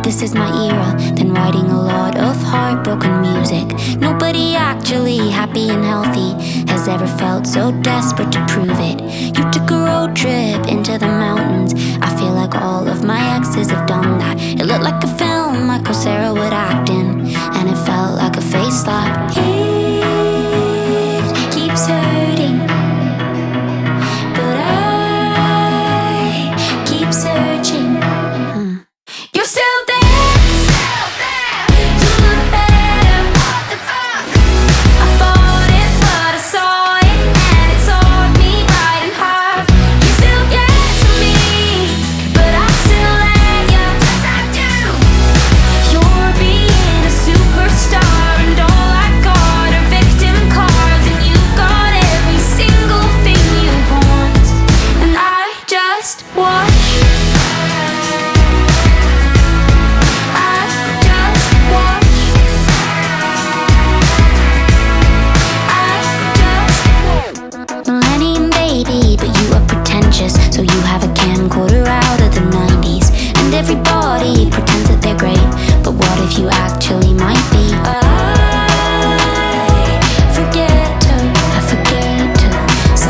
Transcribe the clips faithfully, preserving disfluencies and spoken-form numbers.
this is my era, then writing a lot of heartbroken music. Nobody actually happy and healthy has ever felt so desperate to prove it. You took a road trip into the mountains. I feel like all of my exes have done that. It looked like a film Michael Cera would act in, and it felt like a face slap. It keeps hurting, but I keep searching. Hmm. You're still there. So you have a camcorder out of the nineties, and everybody pretends that they're great, but what if you actually might be? I forget to, I forget to, so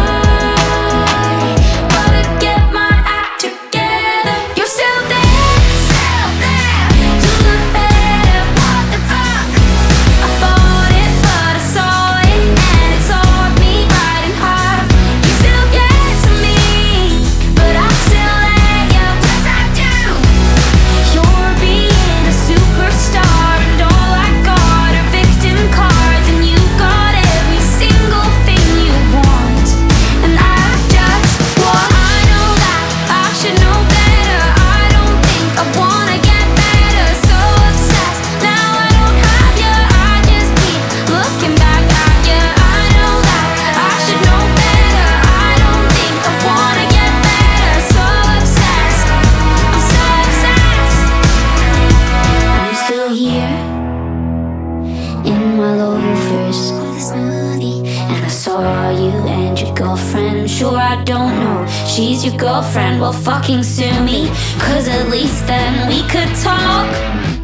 I gotta get my act together. You're still there, still there, you look better, what the fuck? I fought it, but I saw it, and it sawed me right in half. You still get to me, but I still let you. Yes, I do. You're being a superstar, and all I got are victim cards, and you got every single thing you want, and I just want. I know that I should know better. I don't think I wanna get better. So obsessed, now I don't have you. I just keep looking back at you. I know that I should know better. I don't think I wanna get better. So obsessed, I'm so obsessed. I'm still here in my loafers, and I saw you and your girlfriend. Sure, I don't know, she's your girlfriend. Well, fucking sue me, cause at least then we could talk.